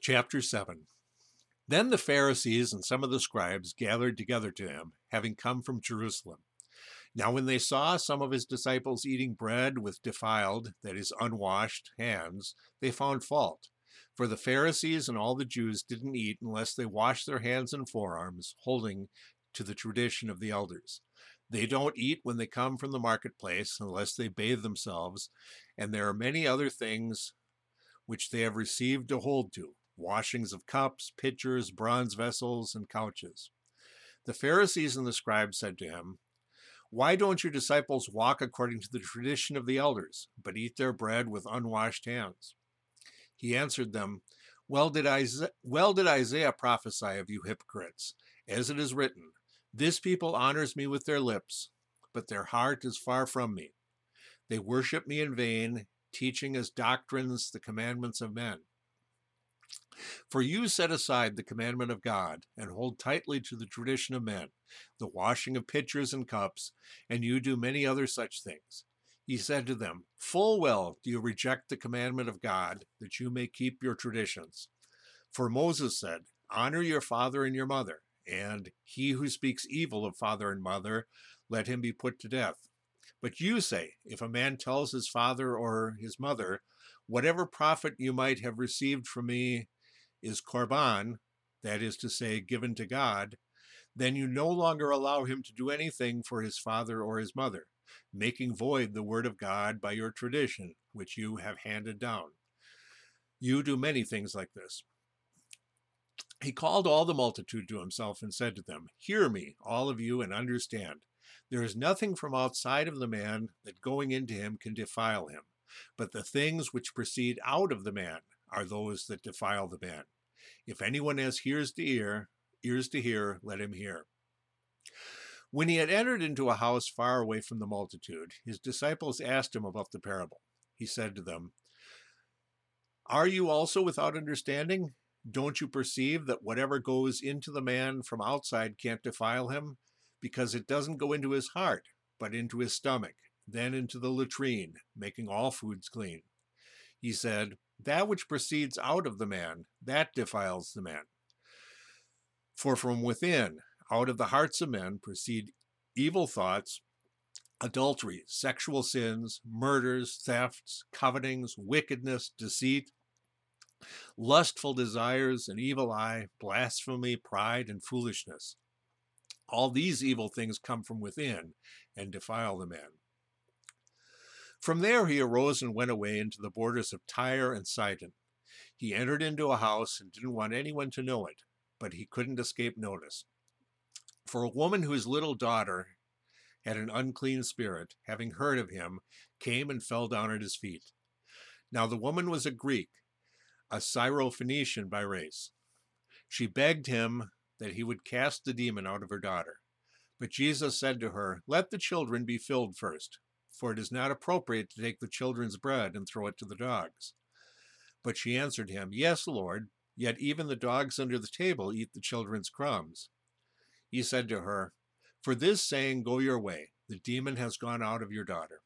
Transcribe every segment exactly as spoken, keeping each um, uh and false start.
Chapter seven. Then the Pharisees and some of the scribes gathered together to him, having come from Jerusalem. Now when they saw some of his disciples eating bread with defiled, that is, unwashed, hands, they found fault. For the Pharisees and all the Jews didn't eat unless they washed their hands and forearms, holding to the tradition of the elders. They don't eat when they come from the marketplace unless they bathe themselves, and there are many other things which they have received to hold to, washings of cups, pitchers, bronze vessels, and couches. The Pharisees and the scribes said to him, "Why don't your disciples walk according to the tradition of the elders, but eat their bread with unwashed hands?" He answered them, well did, Isaiah, well did Isaiah prophesy of you hypocrites, as it is written, 'This people honors me with their lips, but their heart is far from me. They worship me in vain, teaching as doctrines the commandments of men.' For you set aside the commandment of God and hold tightly to the tradition of men, the washing of pitchers and cups, and you do many other such things." He said to them, "Full well do you reject the commandment of God, that you may keep your traditions. For Moses said, 'Honor your father and your mother,' and 'He who speaks evil of father and mother, let him be put to death.' But you say, if a man tells his father or his mother, 'Whatever profit you might have received from me is korban,' that is to say, given to God, then you no longer allow him to do anything for his father or his mother, making void the word of God by your tradition, which you have handed down. You do many things like this." He called all the multitude to himself and said to them, "Hear me, all of you, and understand. There is nothing from outside of the man that going into him can defile him, but the things which proceed out of the man are those that defile the man. If anyone has ears to hear, ears to hear, let him hear." When he had entered into a house far away from the multitude, his disciples asked him about the parable. He said to them, "Are you also without understanding? Don't you perceive that whatever goes into the man from outside can't defile him? Because it doesn't go into his heart, but into his stomach, then into the latrine, making all foods clean." He said, "That which proceeds out of the man, that defiles the man. For from within, out of the hearts of men, proceed evil thoughts, adulteries, sexual sins, murders, thefts, covetings, wickedness, deceit, lustful desires, an evil eye, blasphemy, pride, and foolishness. All these evil things come from within and defile the man." From there he arose and went away into the borders of Tyre and Sidon. He entered into a house and didn't want anyone to know it, but he couldn't escape notice. For a woman whose little daughter had an unclean spirit, having heard of him, came and fell down at his feet. Now the woman was a Greek, a Syrophoenician by race. She begged him that he would cast the demon out of her daughter. But Jesus said to her, "Let the children be filled first, for it is not appropriate to take the children's bread and throw it to the dogs." But she answered him, "Yes, Lord, yet even the dogs under the table eat the children's crumbs." He said to her, "For this saying, go your way. The demon has gone out of your daughter."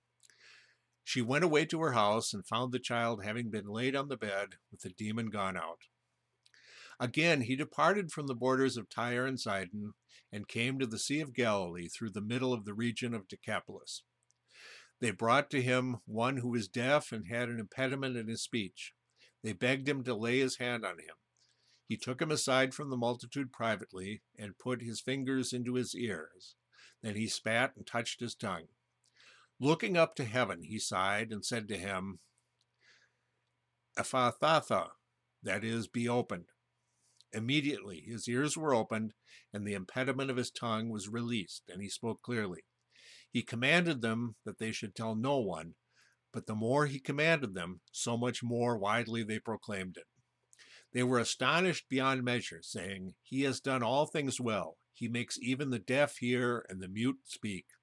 She went away to her house and found the child having been laid on the bed with the demon gone out. Again he departed from the borders of Tyre and Sidon and came to the Sea of Galilee through the middle of the region of Decapolis. They brought to him one who was deaf and had an impediment in his speech. They begged him to lay his hand on him. He took him aside from the multitude privately and put his fingers into his ears. Then he spat and touched his tongue. Looking up to heaven, he sighed and said to him, "Ephathatha," that is, be opened. Immediately his ears were opened, and the impediment of his tongue was released, and he spoke clearly. He commanded them that they should tell no one, but the more he commanded them, so much more widely they proclaimed it. They were astonished beyond measure, saying, "He has done all things well. He makes even the deaf hear and the mute speak."